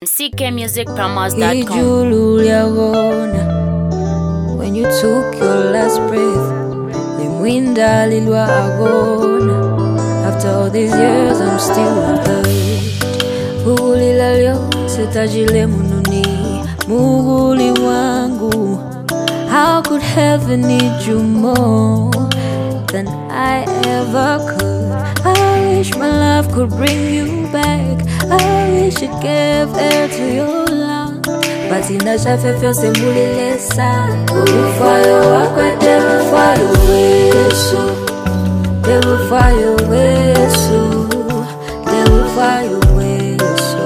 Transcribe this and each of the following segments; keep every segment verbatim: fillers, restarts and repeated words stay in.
C K music promos dot com. When you took your last breath, limwinda lilwa agona. After all these years, I'm still hurt. Gugulila lyose tajile mununi, muguli wangu. How could heaven need you more than I ever could? I wish my love could bring you back. I wish it gave air to your lungs. But in the shafe feel sembuli lesa. Urufayo wakwete urufayo wesu. De urufayo wesu. De urufayo wesu.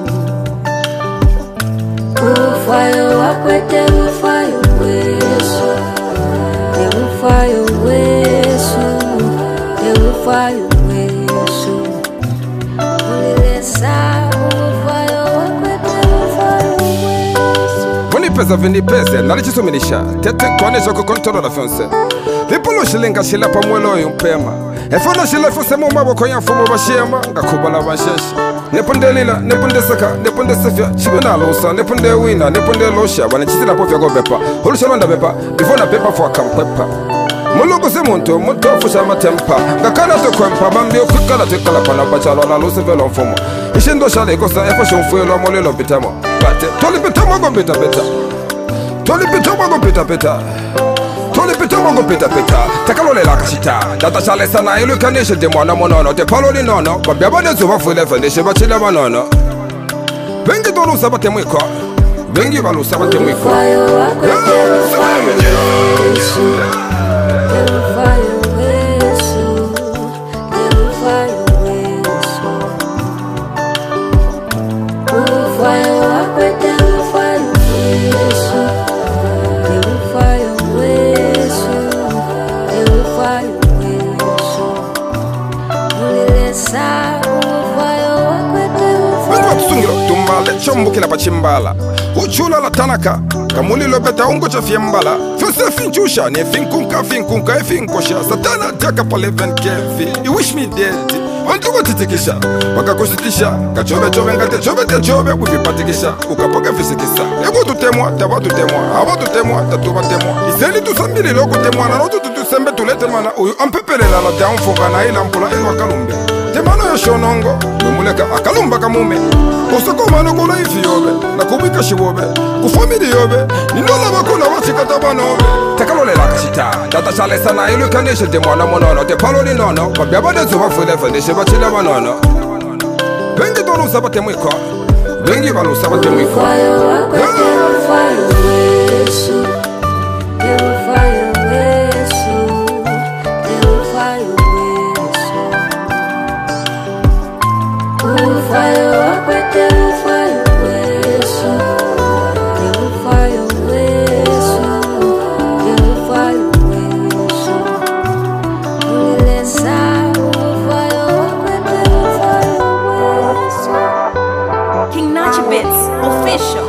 Urufayo wakwete urufayo wesu. De urufayo wesu. De urufayo wesu. Pesa vini pesa nalichisomilisha tete kwanesha kukontrola la fiance vipolo shilinga shila pamwelo yumpema efono shila fusemo maboko ya fumo bashema ngakubala bashesh neponde lila neponde saka neponde sefya chibena losa neponde wina neponde losha banachitila pofya go bepa holushalonda bepa before bepa for kampepa mulugo se monto monto fusha matempa ngakana to kwempa bambio kukala tekala pana bachalo la lose velo mfumo ishendo shale kosa efasho mfuelo molelo bitamo bate toli bitamo go beta beta toli bitamo go beta beta toli bitamo go beta beta takalole la kashita data shale sana ilu kanishe de mwana monono te palo ni nono babya bade zuba fule fende sheba chile manono bengi tolu sabate mwiko bengi balu sabate mwiko chombukila pachimbala uchula la tanaka kamulilo beta ungo cha fiembala fese finchusha ne finkunka finkunka e finkosha satana taka pa eleven kevi you wish me dead ontuwa titikisha wakakusitisha kachobe chobe ngate chobe te chobe kufipatikisha ukapoka fisikisa ego tutemwa taba tutemwa abo tutemwa tatuba temwa iseli tusambili loko temwa na rotu tutusembe tulete mana uyu ampepelela la downfoka na ila mpula elwa kalumbe temano ya shonongo numuleka akalumba kamume Osoko manoko na ifi yobe na kubika shiwobe kufamili yobe ninola bakona wasikata banobe takalole la kashita data shale sana ilu kanishe de mwana monono te palo ni nono babya bade zuba fule fende sheba chile manono bengi tolu sabate mwiko bengi balu sabate mwiko Official.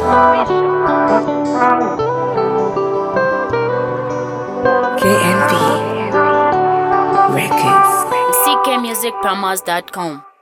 K N P Records. C K music promos dot com.